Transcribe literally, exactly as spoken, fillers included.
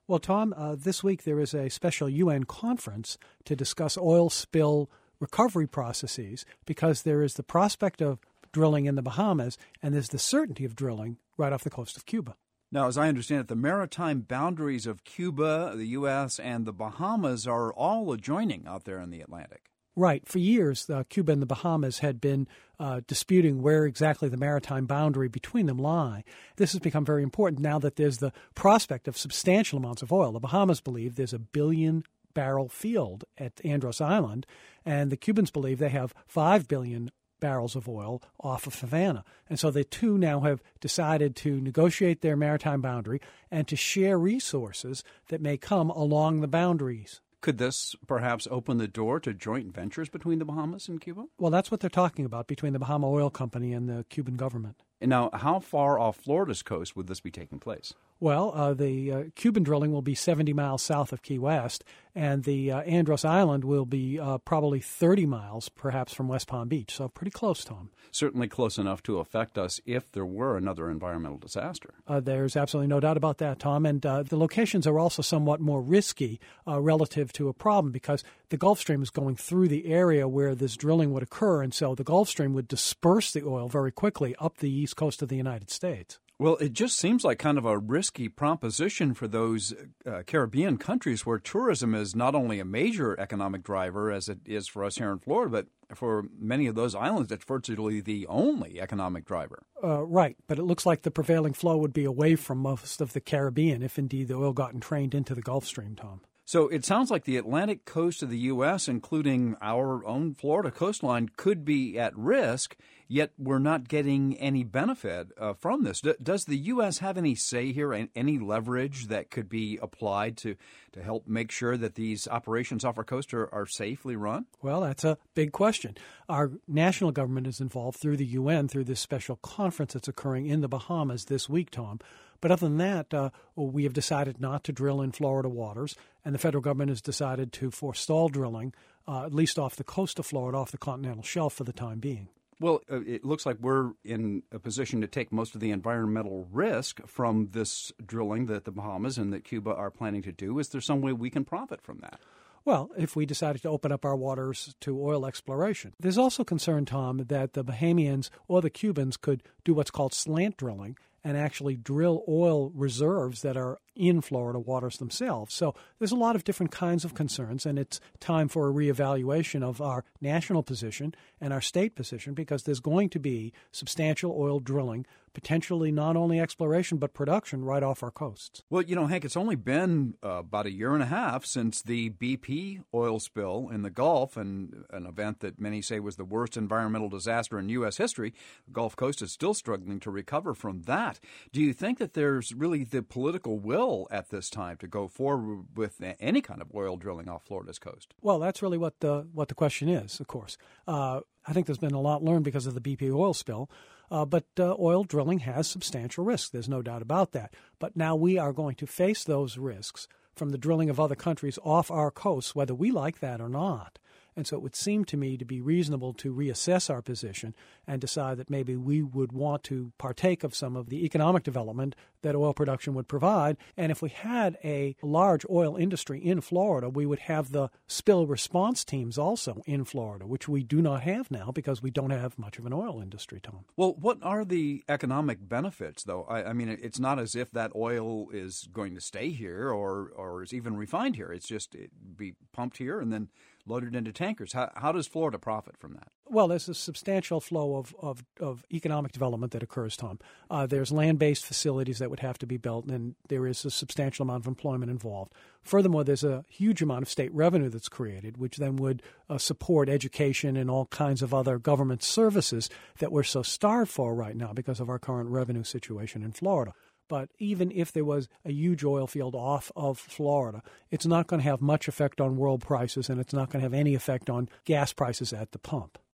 Well, Tom, uh, this week there is a special U N conference to discuss oil spill recovery processes because there is the prospect of drilling in the Bahamas and there's the certainty of drilling right off the coast of Cuba. Now, as I understand it, the maritime boundaries of Cuba, the U S, and the Bahamas are all adjoining out there in the Atlantic. Right. For years, uh, Cuba and the Bahamas had been uh, disputing where exactly the maritime boundary between them lie. This has become very important now that there's the prospect of substantial amounts of oil. The Bahamas believe there's a billion barrel field at Andros Island, and the Cubans believe they have five billion barrels of oil off of Havana. And so the two now have decided to negotiate their maritime boundary and to share resources that may come along the boundaries. Could this perhaps open the door to joint ventures between the Bahamas and Cuba? Well, that's what they're talking about between the Bahama Oil Company and the Cuban government. And now, how far off Florida's coast would this be taking place? Well, uh, the uh, Cuban drilling will be seventy miles south of Key West, and the uh, Andros Island will be uh, probably thirty miles, perhaps, from West Palm Beach. So pretty close, Tom. Certainly close enough to affect us if there were another environmental disaster. Uh, there's absolutely no doubt about that, Tom. And uh, the locations are also somewhat more risky uh, relative to a problem because the Gulf Stream is going through the area where this drilling would occur, and so the Gulf Stream would disperse the oil very quickly up the east coast of the United States. Well, it just seems like kind of a risky proposition for those uh, Caribbean countries where tourism is not only a major economic driver as it is for us here in Florida, but for many of those islands, it's virtually the only economic driver. Uh, right, but it looks like the prevailing flow would be away from most of the Caribbean if indeed the oil got entrained into the Gulf Stream, Tom. So it sounds like the Atlantic coast of the U S, including our own Florida coastline, could be at risk, yet we're not getting any benefit uh, from this. D- does the U S have any say here, any leverage that could be applied to, to help make sure that these operations off our coast are, are safely run? Well, that's a big question. Our national government is involved through the U N, through this special conference that's occurring in the Bahamas this week, Tom. But other than that, uh, we have decided not to drill in Florida waters, and the federal government has decided to forestall drilling, uh, at least off the coast of Florida, off the continental shelf for the time being. Well, uh, it looks like we're in a position to take most of the environmental risk from this drilling that the Bahamas and that Cuba are planning to do. Is there some way we can profit from that? Well, if we decided to open up our waters to oil exploration. There's also concern, Tom, that the Bahamians or the Cubans could do what's called slant drilling and actually drill oil reserves that are in Florida waters themselves. So there's a lot of different kinds of concerns, and it's time for a reevaluation of our national position and our state position because there's going to be substantial oil drilling, potentially not only exploration but production right off our coasts. Well, you know, Hank, it's only been uh, about a year and a half since the B P oil spill in the Gulf, and an event that many say was the worst environmental disaster in U S history. The Gulf Coast is still struggling to recover from that. Do you think that there's really the political will at this time to go forward with any kind of oil drilling off Florida's coast? Well, that's really what the what the question is, of course. Uh, I think there's been a lot learned because of the B P oil spill. Uh, but uh, oil drilling has substantial risks. There's no doubt about that. But now we are going to face those risks from the drilling of other countries off our coast, whether we like that or not. And so it would seem to me to be reasonable to reassess our position and decide that maybe we would want to partake of some of the economic development that oil production would provide. And if we had a large oil industry in Florida, we would have the spill response teams also in Florida, which we do not have now because we don't have much of an oil industry, Tom. Well, what are the economic benefits, though? I, I mean, it's not as if that oil is going to stay here or, or is even refined here. It's just it be pumped here and then loaded into tankers. How, how does Florida profit from that? Well, there's a substantial flow of, of, of economic development that occurs, Tom. Uh, there's land-based facilities that would have to be built, and there is a substantial amount of employment involved. Furthermore, there's a huge amount of state revenue that's created, which then would uh, support education and all kinds of other government services that we're so starved for right now because of our current revenue situation in Florida. But even if there was a huge oil field off of Florida, it's not going to have much effect on world prices, and it's not going to have any effect on gas prices at the pump.